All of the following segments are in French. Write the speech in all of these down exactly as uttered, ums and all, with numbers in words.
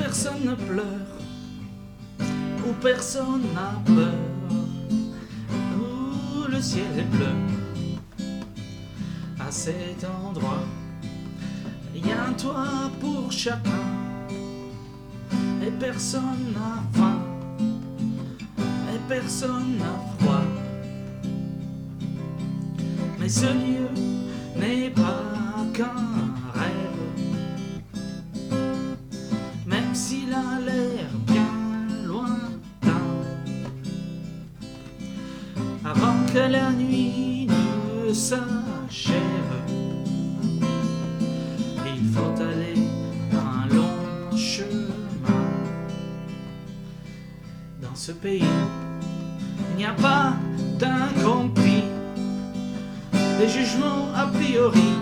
personne ne pleure, où personne n'a peur, où le ciel est bleu. À cet endroit, il y a un toit pour chacun, et personne n'a faim, et personne n'a froid. Mais ce lieu n'est pas qu'un rêve, même s'il a l'air bien lointain. Avant que la nuit ne s'achève, il faut aller un long chemin. Dans ce pays, il n'y a pas d'incompris, des jugements a priori,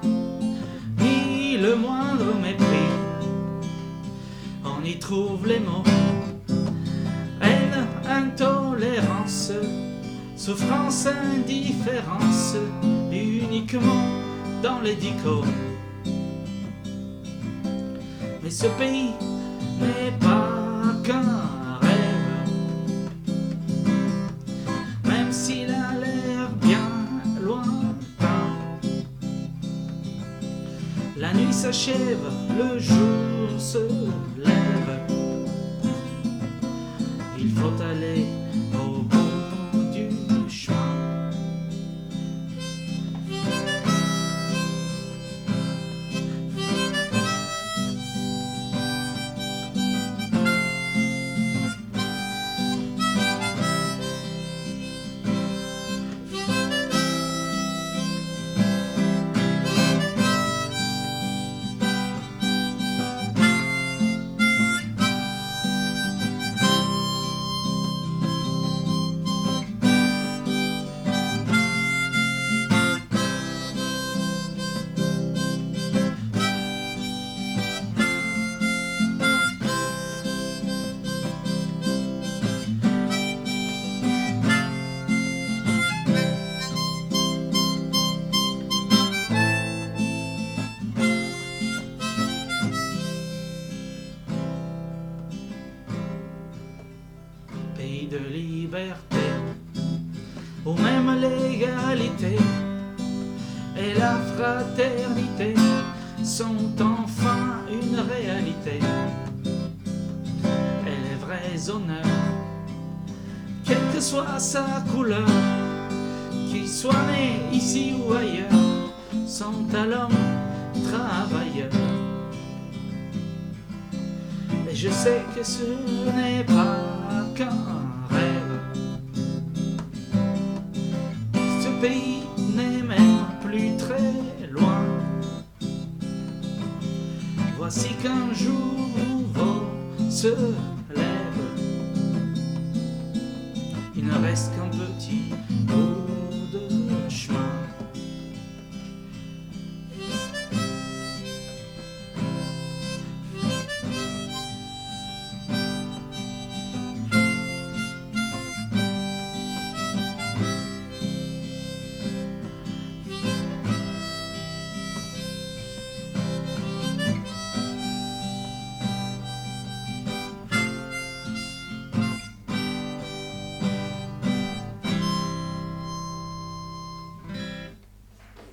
ni le moindre mépris. On y trouve les mots haine, intolérance, souffrance, indifférence, uniquement dans les dicots. Mais ce pays n'est pas qu'un rêve, même s'il a l'air bien lointain. La nuit s'achève, le jour se lève, il faut aller au bout du chemin. Pays de liberté, où même l'égalité et la fraternité sont enfin une réalité. Et les vrais honneurs, quelle que soit sa couleur, qu'il soit né ici ou ailleurs, sont à l'homme travailleur. Et je sais que ce n'est pas qu'un rêve, ce pays n'est même plus très loin. Voici qu'un jour nouveau se lève, il ne reste qu'un petit bout